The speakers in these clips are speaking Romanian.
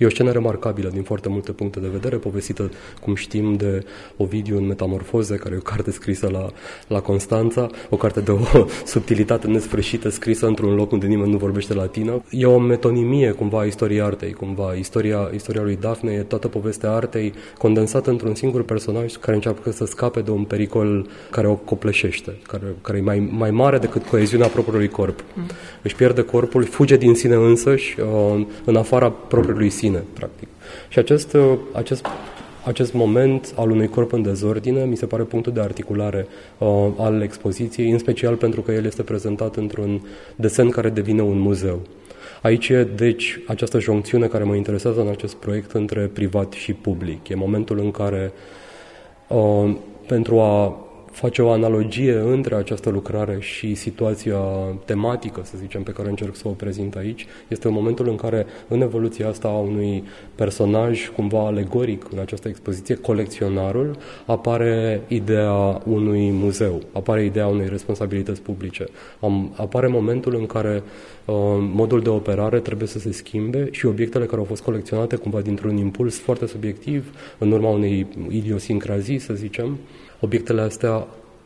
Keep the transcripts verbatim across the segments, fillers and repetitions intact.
E o scenă remarcabilă din foarte multe puncte de vedere, povestită, cum știm, de Ovidiu în Metamorfoze, care e o carte scrisă la, la Constanța, o carte de o subtilitate nesfârșită, scrisă într-un loc unde nimeni nu vorbește latină. E o metonimie, cumva, a istoriei artei, cumva. Istoria, istoria lui Dafne e toată povestea artei condensată într-un singur personaj care încearcă să scape de un pericol care o copleșește, care, care e mai, mai mare decât coeziunea propriului corp. Mm. Își pierde corpul, fuge din sine însăși, în afara propriului sine, practic. Și acest, acest, acest moment al unui corp în dezordine mi se pare punctul de articulare uh, al expoziției, în special pentru că el este prezentat într-un desen care devine un muzeu. Aici e, deci, această joncțiune care mă interesează în acest proiect între privat și public. E momentul în care, uh, pentru a face o analogie între această lucrare și situația tematică, să zicem, pe care încerc să o prezint aici, este momentul în care, în evoluția asta a unui personaj cumva alegoric în această expoziție, colecționarul, apare ideea unui muzeu, apare ideea unei responsabilități publice. Apare momentul în care uh, modul de operare trebuie să se schimbe și obiectele care au fost colecționate cumva dintr-un impuls foarte subiectiv, în urma unei idiosincrazii, să zicem, obiectele astea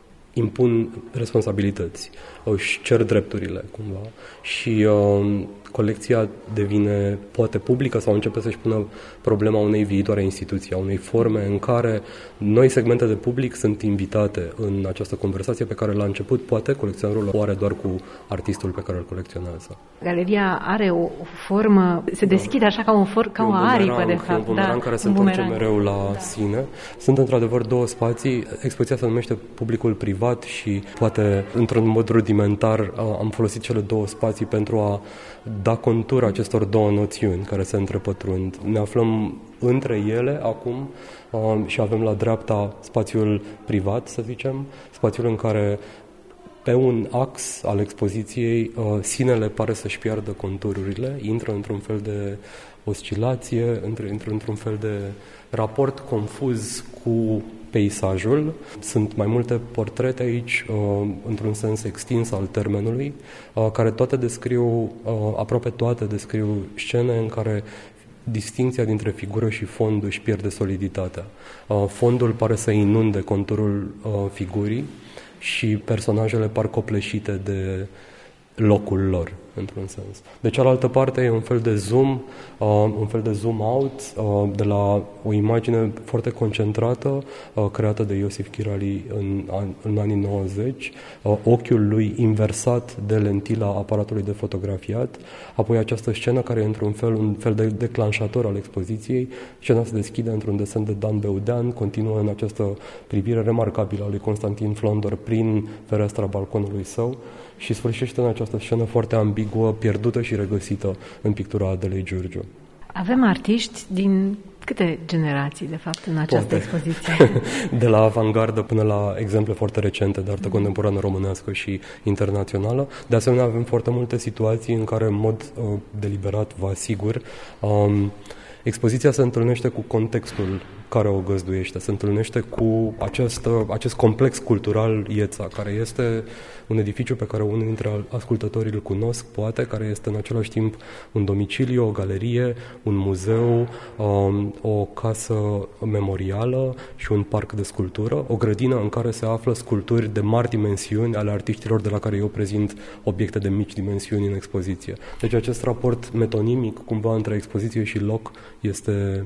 impun responsabilități, își cer drepturile, cumva, și uh, colecția devine poate publică sau începe să-și pună problema unei viitoare instituții, a unei forme în care noi segmente de public sunt invitate în această conversație pe care la început poate colecționerul o are doar cu artistul pe care îl colecționează. Galeria are o formă, se deschide așa ca, un for, ca o aripă, de fapt. Un bumerang da, care se întoarce mereu la da. sine. Sunt într-adevăr două spații. Expoziția se numește Publicul Privat și poate într-un mod rudimentar am folosit cele două spații pentru a da contur acestor două noțiuni care se întrepătrund. Ne aflăm între ele acum uh, și avem la dreapta spațiul privat, să zicem, spațiul în care pe un ax al expoziției uh, sinele pare să-și piardă contururile, intră într-un fel de oscilație, intră într-un fel de raport confuz cu peisajul. Sunt mai multe portrete aici, uh, într-un sens extins al termenului, uh, care toate descriu, uh, aproape toate descriu scene în care distincția dintre figură și fond își pierde soliditatea. Uh, fondul pare să inunde conturul uh, figurii și personajele par copleșite de locul lor, într-un sens. De cealaltă parte e un fel de zoom, uh, un fel de zoom out uh, de la o imagine foarte concentrată, uh, creată de Iosif Chirali în, în anii nouăzeci, uh, ochiul lui inversat de lentila aparatului de fotografiat, apoi această scenă care e într-un fel un fel de declanșator al expoziției. Scena se deschide într-un desen de Dan Beudean, continuă în această privire remarcabilă a lui Constantin Flondor prin fereastra balconului său și sfârșește în această scenă foarte ambiguă, pierdută și regăsită în pictura Adelei Giurgiu. Avem artiști din câte generații, de fapt, în această Toate. expoziție? De la avangardă până la exemple foarte recente de artă contemporană românească și internațională. De asemenea, avem foarte multe situații în care, în mod uh, deliberat, vă asigur, um, expoziția se întâlnește cu contextul care o găzduiește, se întâlnește cu acest, acest complex cultural Ieța, care este un edificiu pe care unii dintre ascultătorii îl cunosc, poate, care este în același timp un domiciliu, o galerie, un muzeu, um, o casă memorială și un parc de sculptură, o grădină în care se află sculpturi de mari dimensiuni ale artiștilor de la care eu prezint obiecte de mici dimensiuni în expoziție. Deci acest raport metonimic, cumva, între expoziție și loc este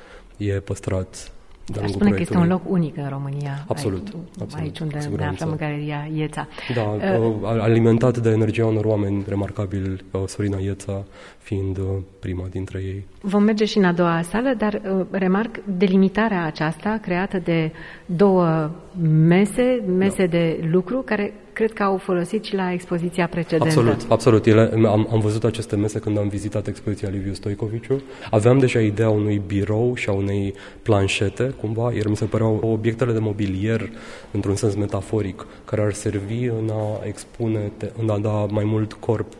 e păstrat. Aș spune că este un loc unic în România. Absolut. Aici, absolut aici unde ne aflăm în Galeria Ieța. Da, uh, alimentat de energia unor oameni remarcabili, Sorina Ieța fiind prima dintre ei. Vom merge și în a doua sală, dar uh, remarc delimitarea aceasta creată de două mese, mese da. de lucru, care cred că au folosit și la expoziția precedentă. Absolut, absolut. Ele, am, am văzut aceste mese când am vizitat expoziția Liviu Stoicoviciu. Aveam deja ideea unui birou și a unei planșete, cumva, iar mi se păreau obiectele de mobilier, într-un sens metaforic, care ar servi în a expune, în a da mai mult corp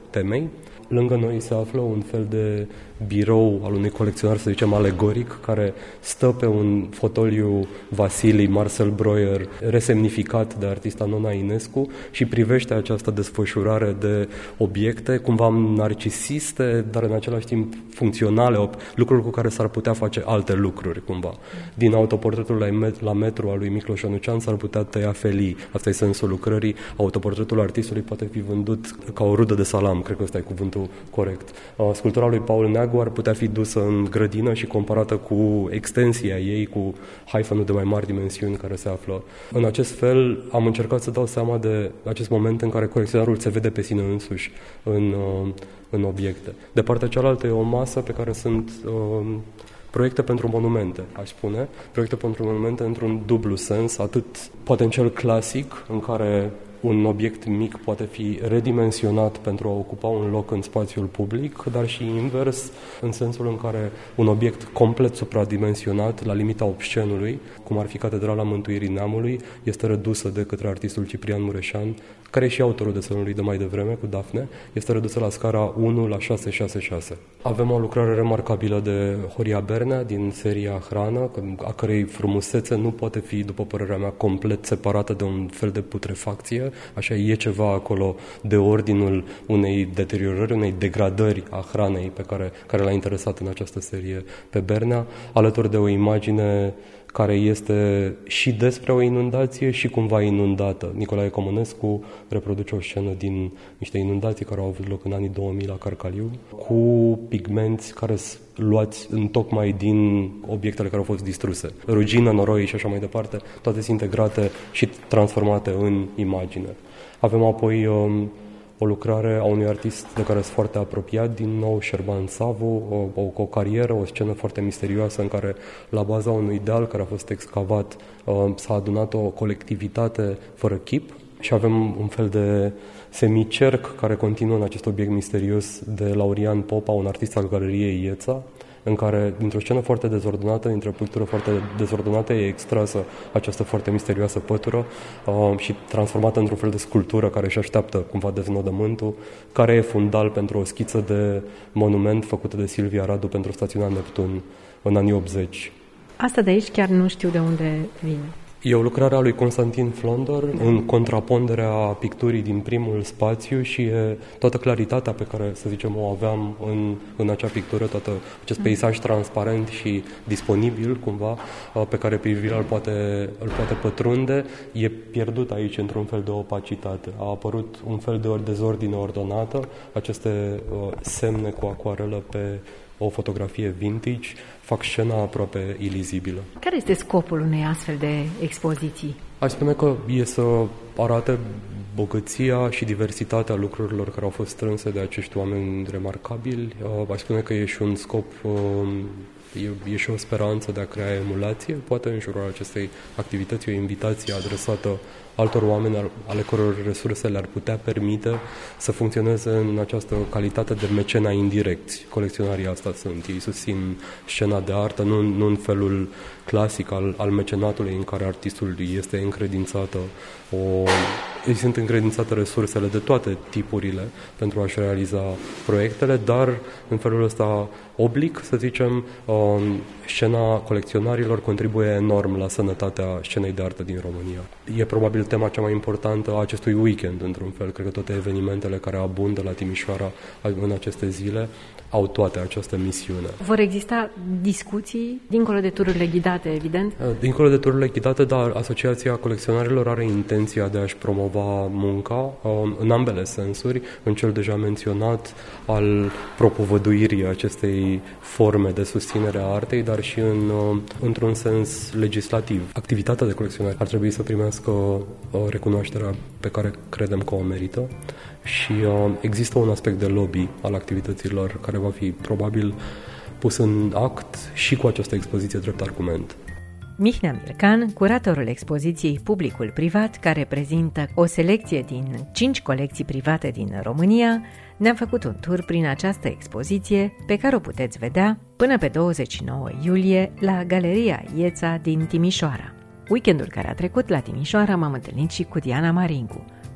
temei. Lângă noi se află un fel de birou al unui colecționar, să zicem, alegoric, care stă pe un fotoliu Vasilii Marcel Breuer, resemnificat de artista Nona Inescu, și privește această desfășurare de obiecte, cumva narcisiste, dar în același timp funcționale, lucruri cu care s-ar putea face alte lucruri, cumva. Din autoportretul la, met- la metru al lui Micloș Onucean s-ar putea tăia felii. Asta e sensul lucrării. Autoportretul artistului poate fi vândut ca o rudă de salam, cred că ăsta e cuvântul corect. Sculptura lui Paul Neagu ar putea fi dusă în grădină și comparată cu extensia ei, cu haifanul de mai mari dimensiuni care se află. În acest fel am încercat să dau seama de acest moment în care colecționarul se vede pe sine însuși în, în obiecte. De partea cealaltă e o masă pe care sunt uh, proiecte pentru monumente, aș spune. Proiecte pentru monumente într-un dublu sens, atât poate în cel clasic, în care un obiect mic poate fi redimensionat pentru a ocupa un loc în spațiul public, dar și invers, în sensul în care un obiect complet supradimensionat, la limita obscenului, cum ar fi Catedrala Mântuirii Neamului, este redusă de către artistul Ciprian Mureșan, care e și autorul desenului de mai devreme, cu Dafne, este redusă la scara unu la șase șase șase. Avem o lucrare remarcabilă de Horia Bernea din seria Hrană, a cărei frumusețe nu poate fi, după părerea mea, complet separată de un fel de putrefacție. Așa e ceva acolo de ordinul unei deteriorări, unei degradări a hranei pe care, care l-a interesat în această serie pe Bernea, alături de o imagine care este și despre o inundație și cumva inundată. Nicolae Comănescu reproduce o scenă din niște inundații care au avut loc în anii două mii la Carcaliu, cu pigmenți care sunt luați întocmai din obiectele care au fost distruse. Rugină, noroi și așa mai departe, toate sunt integrate și transformate în imagine. Avem apoi um, o lucrare a unui artist de care sunt foarte apropiat, din nou Șerban Savu, o, o, o carieră, o scenă foarte misterioasă în care la baza unui deal care a fost excavat uh, s-a adunat o colectivitate fără chip și avem un fel de semicerc care continuă în acest obiect misterios de Laurian Popa, un artist al galeriei Ieța, în care, dintr-o scenă foarte dezordonată, dintr-o pictură foarte dezordonată, e extrasă această foarte misterioasă pătură uh, și transformată într-un fel de sculptură care își așteaptă cumva deznodământul, care e fundal pentru o schiță de monument făcută de Silvia Radu pentru stațiunea Neptun în anii optzeci. Asta de aici chiar nu știu de unde vine. E o lucrare a lui Constantin Flondor în contraponderea picturii din primul spațiu și e toată claritatea pe care, să zicem, o aveam în, în acea pictură, tot acest peisaj transparent și disponibil, cumva, pe care privirea îl poate, îl poate pătrunde, e pierdut aici într-un fel de opacitate. A apărut un fel de dezordine ordonată, aceste uh, semne cu acoarelă pe o fotografie vintage fac scena aproape ilizibilă. Care este scopul unei astfel de expoziții? Aș spune că e să arate bogăția și diversitatea lucrurilor care au fost strânse de acești oameni remarcabili. Aș spune că e și un scop, e, e și o speranță de a crea emulație, poate în jurul acestei activități, o invitație adresată altor oameni ale căror resurse le-ar putea permite să funcționeze în această calitate de mecena indirecți. Colecționarii asta sunt. Ei susțin scena de artă, nu, nu în felul clasic al, al mecenatului în care artistul este încredințată o, îi sunt încredințate resursele de toate tipurile pentru a-și realiza proiectele, dar în felul ăsta oblic, să zicem, scena colecționarilor contribuie enorm la sănătatea scenei de artă din România. E probabil tema cea mai importantă a acestui weekend, într-un fel. Cred că toate evenimentele care abundă la Timișoara în aceste zile au toate această misiune. Vor exista discuții dincolo de tururile ghidate, evident? Dincolo de tururile ghidate, dar Asociația Colecționarilor are intenția de a-și promova munca în ambele sensuri, în cel deja menționat al propovăduirii acestei forme de susținere a artei, dar și în, într-un sens legislativ. Activitatea de colecționare ar trebui să primească recunoașterea pe care credem că o merită și există un aspect de lobby al activităților care va fi probabil pus în act și cu această expoziție drept argument. Mihnea Mircan, curatorul expoziției Publicul Privat, care prezintă o selecție din cinci colecții private din România, ne-a făcut un tur prin această expoziție pe care o puteți vedea până pe douăzeci și nouă iulie la Galeria Ieța din Timișoara. Weekendul care a trecut la Timișoara m-am întâlnit și cu Diana Marincu,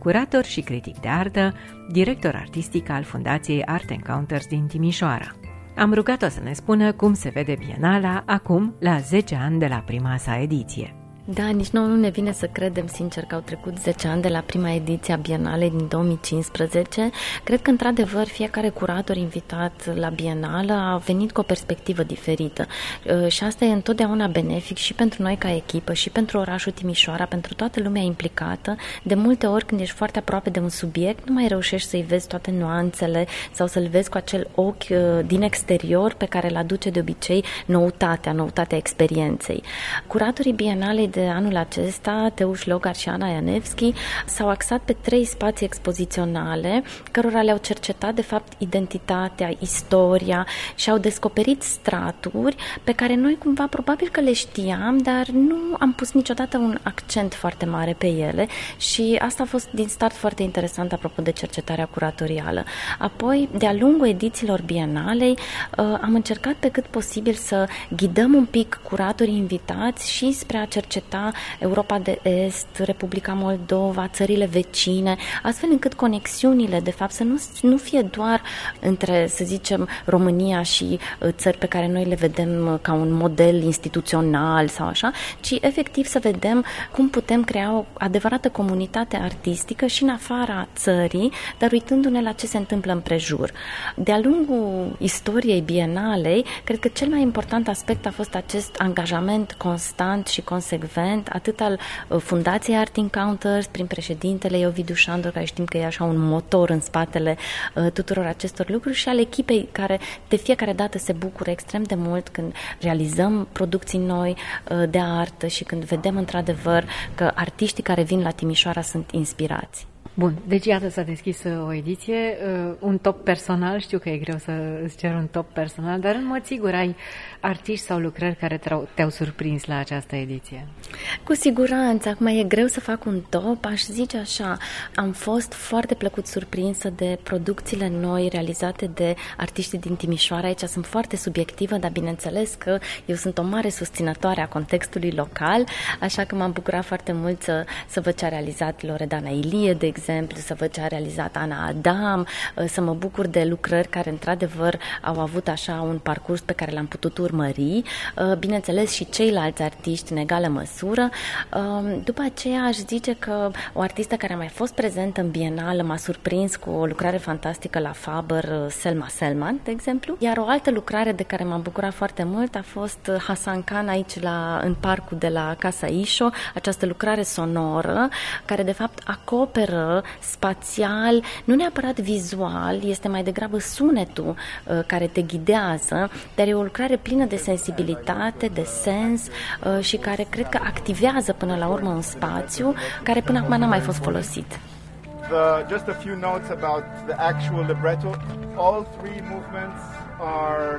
curator și critic de artă, director artistic al Fundației Art Encounters din Timișoara. Am rugat-o să ne spună cum se vede Bienala acum, la zece ani de la prima sa ediție. Da, nici nouă nu ne vine să credem, sincer, că au trecut zece ani de la prima ediție a Bienalei din două mii cincisprezece. Cred că, într-adevăr, fiecare curator invitat la Bienală a venit cu o perspectivă diferită și asta e întotdeauna benefic și pentru noi ca echipă, și pentru orașul Timișoara, pentru toată lumea implicată. De multe ori, când ești foarte aproape de un subiect, nu mai reușești să-i vezi toate nuanțele sau să-l vezi cu acel ochi din exterior pe care îl aduce de obicei noutatea, noutatea experienței. Curatorii Bienalei de anul acesta, Teuș Logar și Ana Ianevski, s-au axat pe trei spații expoziționale, cărora le-au cercetat, de fapt, identitatea, istoria și au descoperit straturi pe care noi cumva probabil că le știam, dar nu am pus niciodată un accent foarte mare pe ele și asta a fost din start foarte interesant apropo de cercetarea curatorială. Apoi, de-a lungul edițiilor Bienalei, am încercat pe cât posibil să ghidăm un pic curatorii invitați și spre a cerceta Europa de Est, Republica Moldova, țările vecine, astfel încât conexiunile, de fapt, să nu, nu fie doar între, să zicem, România și țări pe care noi le vedem ca un model instituțional sau așa, ci efectiv să vedem cum putem crea o adevărată comunitate artistică și în afara țării, dar uitându-ne la ce se întâmplă împrejur. De-a lungul istoriei Bienalei, cred că cel mai important aspect a fost acest angajament constant și consecvent, atât al Fundației Art Encounters, prin președintele Ovidiu Șandor, care știm că e așa un motor în spatele uh, tuturor acestor lucruri, și al echipei care de fiecare dată se bucură extrem de mult când realizăm producții noi uh, de artă și când vedem într-adevăr că artiștii care vin la Timișoara sunt inspirați. Bun, deci iată s-a deschis o ediție, uh, un top personal, știu că e greu să îți cer un top personal, dar în mod sigur ai artiști sau lucrări care te-au, te-au surprins la această ediție. Cu siguranță, acum e greu să fac un top, aș zice așa, am fost foarte plăcut surprinsă de producțiile noi realizate de artiștii din Timișoara. Aici sunt foarte subiectivă, dar bineînțeles că eu sunt o mare susținătoare a contextului local, așa că m-am bucurat foarte mult să, să văd ce a realizat Loredana Ilie, de exemplu, să văd ce a realizat Ana Adam, să mă bucur de lucrări care într-adevăr au avut așa un parcurs pe care l-am putut urmări, bineînțeles și ceilalți artiști în egală măsură. După aceea aș zice că o artistă care a mai fost prezentă în Bienală m-a surprins cu o lucrare fantastică la Faber, Selma Selman, de exemplu, iar o altă lucrare de care m-am bucurat foarte mult a fost Hasan Khan aici la, în parcul de la Casa Ișo, această lucrare sonoră care de fapt acoperă spațial, nu neapărat vizual, este mai degrabă sunetul uh, care te ghidează, dar e o lucrare plină de sensibilitate, de sens uh, și care cred că activează până la urmă un spațiu care până acum n-a mai fost folosit. The, just a few notes about the actual libretto. All three movements are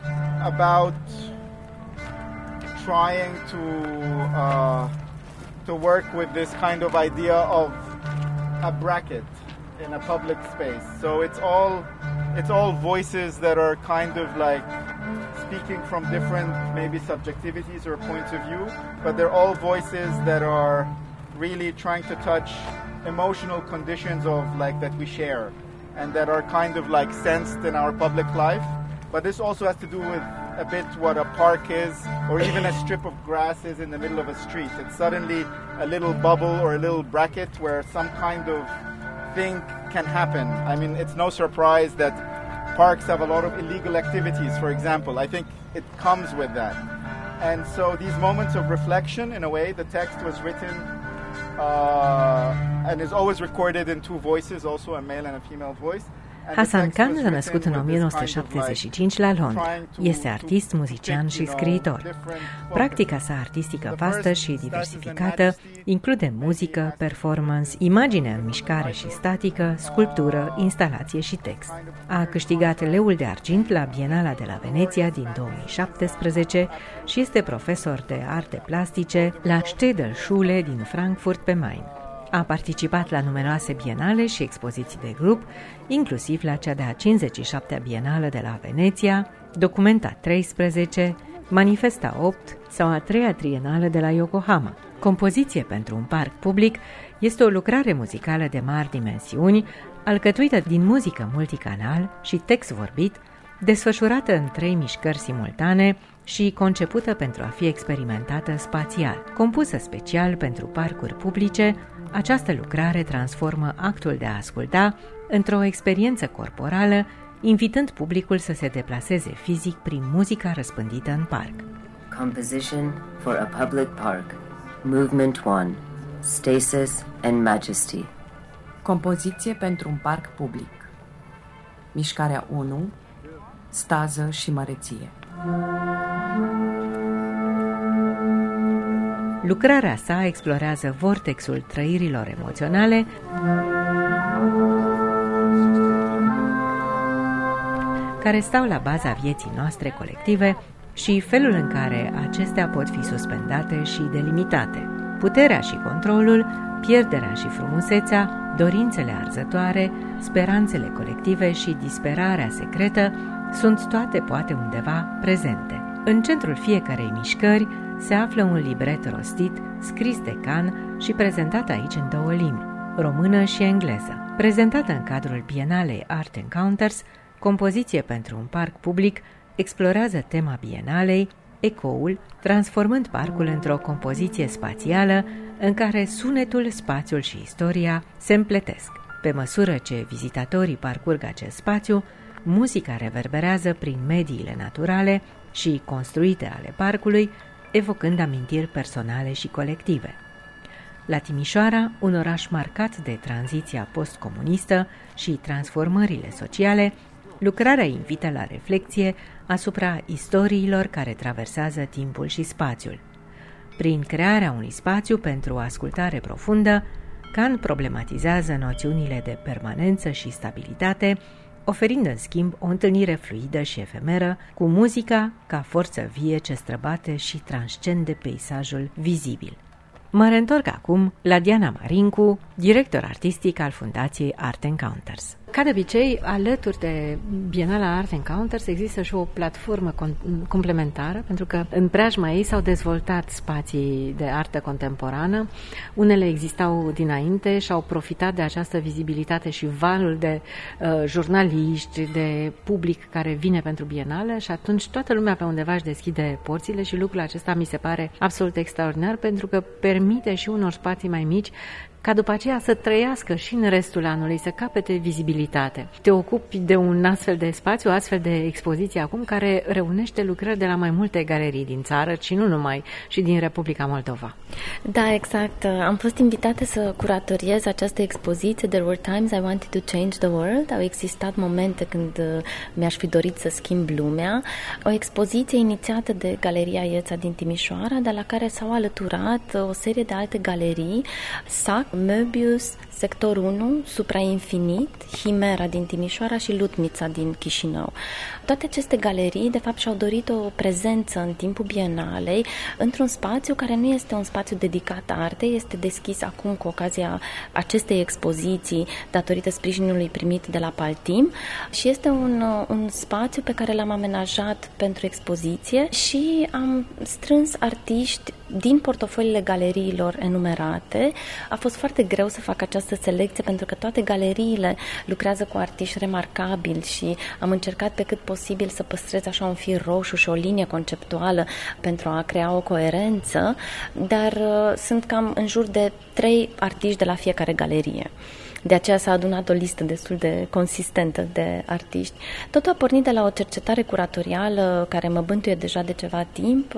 about trying to uh, to work with this kind of idea of a bracket in a public space. So it's all it's all voices that are kind of like speaking from different maybe subjectivities or points of view, but they're all voices that are really trying to touch emotional conditions of like that we share and that are kind of like sensed in our public life. But this also has to do with a bit what a park is, or even a strip of grass is in the middle of a street. It's suddenly a little bubble or a little bracket where some kind of thing can happen. I mean, it's no surprise that parks have a lot of illegal activities, for example. I think it comes with that. And so these moments of reflection, in a way, the text was written uh, and is always recorded in two voices, also a male and a female voice. Hasan Khan s-a născut în o mie nouă sute șaptezeci și cinci la Londra. Este artist, muzician și scriitor. Practica sa artistică vastă și diversificată include muzică, performance, imagine în mișcare și statică, sculptură, instalație și text. A câștigat Leul de Argint la Bienala de la Veneția din două mii șaptesprezece și este profesor de arte plastice la Städelschule din Frankfurt pe Main. A participat la numeroase bienale și expoziții de grup, inclusiv la cea de-a cincizeci și șaptea Bienală de la Veneția, Documenta treisprezece, Manifesta opt sau a treia Trienală de la Yokohama. Compoziție pentru un parc public Este o lucrare muzicală de mari dimensiuni, alcătuită din muzică multicanal și text vorbit, desfășurată în trei mișcări simultane și concepută pentru a fi experimentată spațial. Compusă special pentru parcuri publice, această lucrare transformă actul de a asculta într-o experiență corporală, invitând publicul să se deplaseze fizic prin muzica răspândită în parc. Composition for a public park. Movement one. Stasis and Majesty. Compoziție pentru un parc public. Mișcarea unu. Stază și măreție. Lucrarea sa explorează vortexul trăirilor emoționale care stau la baza vieții noastre colective și felul în care acestea pot fi suspendate și delimitate. Puterea și controlul, pierderea și frumusețea, dorințele arzătoare, speranțele colective și disperarea secretă sunt toate poate undeva prezente. În centrul fiecarei mișcări se află un libret rostit, scris de Can și prezentat aici în două limbi, română și engleză. Prezentată în cadrul Bienalei Art Encounters, compoziție pentru un parc public explorează tema bienalei, ecoul, transformând parcul într-o compoziție spațială în care sunetul, spațiul și istoria se împletesc. Pe măsură ce vizitatorii parcurg acest spațiu, muzica reverberează prin mediile naturale și construite ale parcului, evocând amintiri personale și colective. La Timișoara, un oraș marcat de tranziția postcomunistă și transformările sociale, lucrarea invită la reflexie asupra istoriilor care traversează timpul și spațiul. Prin crearea unui spațiu pentru ascultare profundă, Can problematizează noțiunile de permanență și stabilitate, oferind în schimb o întâlnire fluidă și efemeră cu muzica ca forță vie ce străbate și transcende peisajul vizibil. Mă reîntorc acum la Diana Marincu, director artistic al Fundației Art Encounters. Ca de obicei, alături de Bienala Art Encounters există și o platformă complementară, pentru că în preajma ei s-au dezvoltat spații de artă contemporană. Unele existau dinainte și au profitat de această vizibilitate și valul de uh, jurnaliști, de public care vine pentru Bienală și atunci toată lumea pe undeva își deschide porțile și lucrul acesta mi se pare absolut extraordinar, pentru că permite și unor spații mai mici ca după aceea să trăiască și în restul anului, să capete vizibilitate. Te ocupi de un astfel de spațiu, astfel de expoziție acum, care reunește lucrări de la mai multe galerii din țară, și nu numai, și din Republica Moldova. Da, exact. Am fost invitată să curatoriez această expoziție, There Were Times I Wanted to Change the World. Au existat momente când mi-aș fi dorit să schimb lumea. O expoziție inițiată de Galeria Ieța din Timișoara, de la care s-au alăturat o serie de alte galerii, S A C, Möbius, Sector unu, Suprainfinit, Himera din Timișoara și Lutnița din Chișinău. Toate aceste galerii, de fapt, și-au dorit o prezență în timpul Bienalei într-un spațiu care nu este un spațiu dedicat artei, este deschis acum cu ocazia acestei expoziții datorită sprijinului primit de la Paltim și este un, un spațiu pe care l-am amenajat pentru expoziție și am strâns artiști din portofoliile galeriilor enumerate. A fost foarte greu să fac această selecție pentru că toate galeriile lucrează cu artiști remarcabili și am încercat pe cât posibil să păstrez așa un fir roșu și o linie conceptuală pentru a crea o coerență, dar uh, sunt cam în jur de trei artiști de la fiecare galerie. De aceea s-a adunat o listă destul de consistentă de artiști. Totul a pornit de la o cercetare curatorială care mă bântuie deja de ceva timp.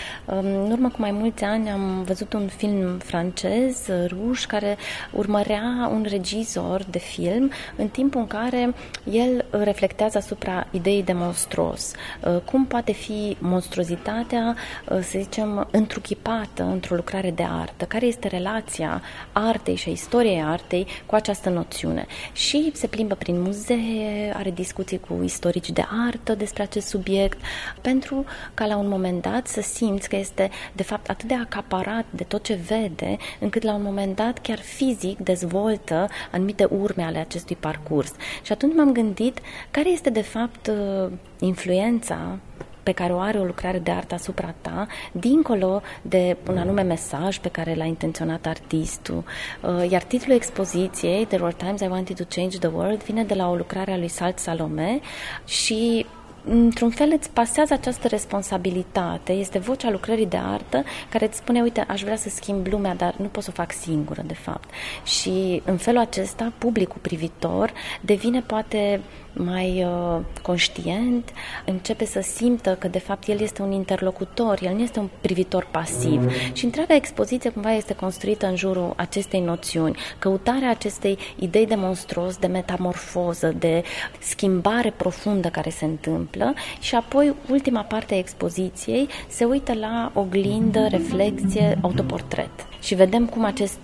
În urmă cu mai mulți ani am văzut un film francez, Rouge, care urmărea un regizor de film în timpul în care el reflectează asupra ideii de monstruos. Cum poate fi monstruozitatea, să zicem, întruchipată într-o lucrare de artă? Care este relația artei și a istoriei artei cu această noțiune? Și se plimbă prin muzee, are discuții cu istorici de artă despre acest subiect, pentru ca la un moment dat să simți că este de fapt atât de acaparat de tot ce vede, încât la un moment dat chiar fizic dezvoltă anumite urme ale acestui parcurs. Și atunci m-am gândit care este de fapt influența pe care o are o lucrare de artă asupra ta, dincolo de un anume mesaj pe care l-a intenționat artistul. Iar titlul expoziției, There Were Times I Wanted to Change the World, vine de la o lucrare a lui Salt Salome și într-un fel îți pasează această responsabilitate, este vocea lucrării de artă care îți spune, uite, aș vrea să schimb lumea, dar nu pot să o fac singură, de fapt. Și în felul acesta, publicul privitor devine poate mai uh, conștient, începe să simtă că de fapt el este un interlocutor, el nu este un privitor pasiv. Și întreaga expoziție cumva este construită în jurul acestei noțiuni, căutarea acestei idei de monstruos, de metamorfoză, de schimbare profundă care se întâmplă și apoi ultima parte a expoziției se uită la oglindă, reflexie, autoportret. Și vedem cum acest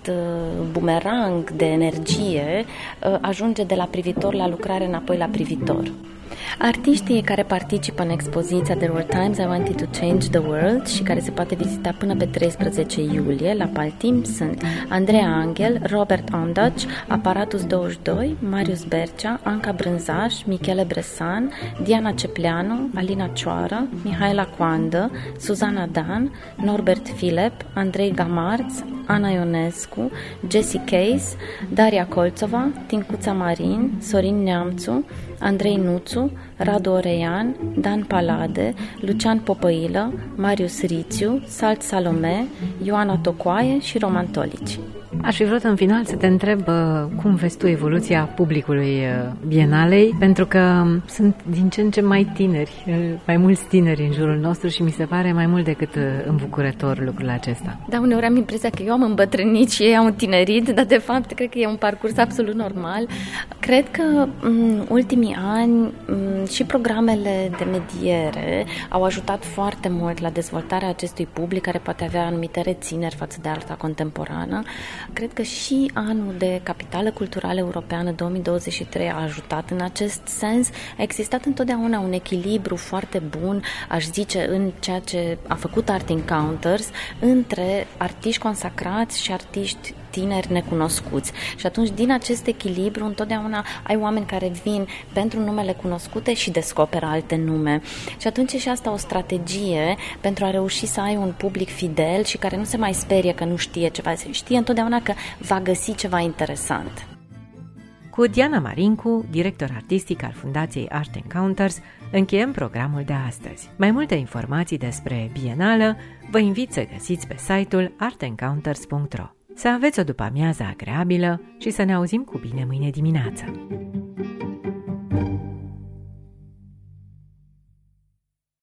bumerang de energie ajunge de la privitor la lucrare înapoi la privitor. Artiștii care participă în expoziția There Were Times I Wanted to Change the World și care se poate vizita până pe treisprezece iulie la Paltim sunt Andreea Angel, Robert Ondaci, Aparatus douăzeci și doi, Marius Bercea, Anca Brânzaș, Michele Bresan, Diana Cepleanu, Alina Cioară, Mihaela Coandă, Suzana Dan, Norbert Filip, Andrei Gamarț, Ana Ionescu, Jessie Case, Daria Colțova, Tincuța Marin, Sorin Neamțu, Andrei Nuțu, Radu Oreian, Dan Palade, Lucian Popăilă, Marius Rițiu, Salt Salome, Ioana Tocoaie și Roman Tolici. Aș fi vrut în final să te întreb cum vezi tu evoluția publicului Bienalei, pentru că sunt din ce în ce mai tineri, mai mulți tineri în jurul nostru și mi se pare mai mult decât îmbucurător lucrul acesta. Da, uneori am impresia că eu am îmbătrânit și ei au întinerit, dar de fapt cred că e un parcurs absolut normal. Cred că în ultimii ani și programele de mediere au ajutat foarte mult la dezvoltarea acestui public care poate avea anumite rețineri față de arta contemporană. Cred că și anul de Capitală Culturală Europeană două mii douăzeci și trei a ajutat în acest sens. A existat întotdeauna un echilibru foarte bun, aș zice, în ceea ce a făcut Art Encounters, între artiști consacrați și artiști tineri necunoscuți. Și atunci, din acest echilibru, întotdeauna ai oameni care vin pentru numele cunoscute și descoperă alte nume. Și atunci e și asta o strategie pentru a reuși să ai un public fidel și care nu se mai sperie că nu știe ceva, se știe întotdeauna că va găsi ceva interesant. Cu Diana Marincu, director artistic al Fundației Art Encounters, încheiem programul de astăzi. Mai multe informații despre Bienală vă invit să găsiți pe site-ul art encounters punct ro. Să aveți o după-amiază agreabilă și să ne auzim cu bine mâine dimineață!